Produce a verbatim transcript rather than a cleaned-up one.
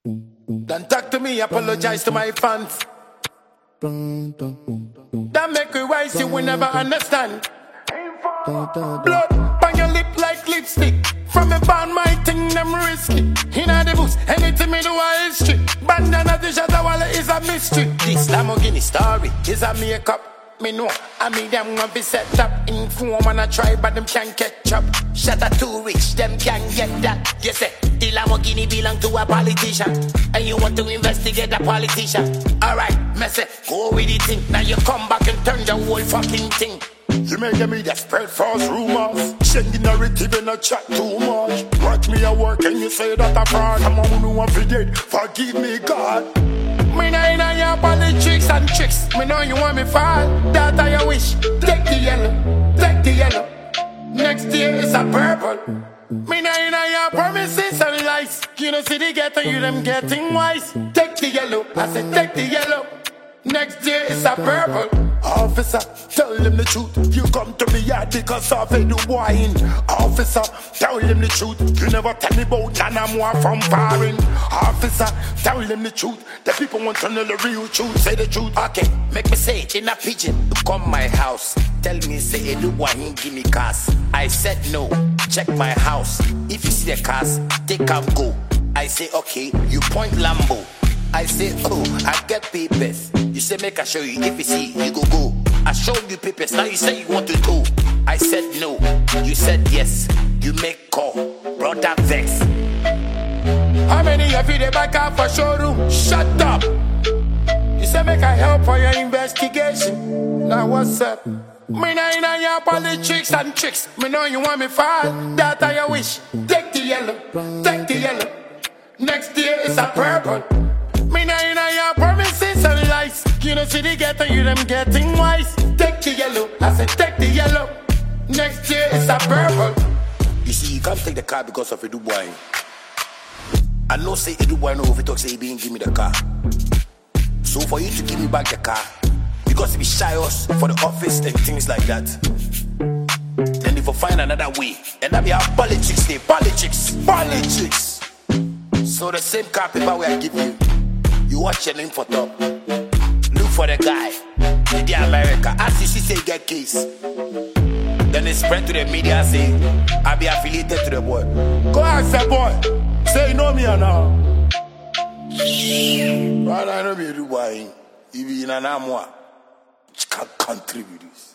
Don't talk to me, apologize to my fans. That make me wise, you will never understand. Blood on your lip like lipstick. From me born, my thing, them risky. Inna the books, anything me do a history. Bandana the shadow wallet is a mystery. This Lamborghini story is a makeup. Me know, I mean them gonna be set up. Inform and I try, but them can't catch up. Shatter too rich, them can't get that. You say, the Lamborghini belong to a politician, and you want to investigate a politician. Alright, me say, go with the thing. Now you come back and turn the whole fucking thing. You make the media spread false rumors. Send the narrative and not chat too much. Watch me at work and you say that I'm fraud. I'm a who want to dead. Forgive me, God. Me nah inna your politics and tricks. Me know you want me fall. That I your wish. Take the yellow, take the yellow. Next year is a purple. Me nah inna your promises and lies. You know see the ghetto, you them getting wise. Take the yellow, I said take the yellow. Next year is a purple. Officer, tell him the truth. You come to me yard because of a do wine. Officer, tell him the truth. You never tell me about none of more from foreign. Officer, tell him the truth. The people want to know the real truth. Say the truth. Okay, make me say it in a pigeon. You come my house. Tell me say a do wine, give me cars. I said no. Check my house. If you see the cars, take and go. I say okay. You point Lambo. I say, oh, I get papers. You say, make I show you. If you see, you go go. I show you papers. Now you say you want to go. I said no. You said yes. You make call. Brother vex. How many of you they back out for showroom? Shut up. You say, make I help for your investigation. Now what's up? Me nah inna your politics and tricks. Me know you want me fall. That I your wish. Take the yellow. Take the yellow. Next year is a purple. Me nah inna your promises and lies. You know see the ghetto, you them getting wise. Take the yellow, I said take the yellow. Next year is a purple. You see, you can't take the car because of Edu Boy. I know say Edu Boy no if he talk say he didn't give me the car. So for you to give me back the car, because he be shy us for the office and things like that. Then if I find another way, and that be our politics day, politics, politics. So the same car paper where I give you. You watch your name for top. Look for the guy in the America. As you see say get case. Then they spread to the media say I be affiliated to the boy. Go ask the boy. Say you know me or now. But I know me do boy. He be in an amwa. Can't contribute this.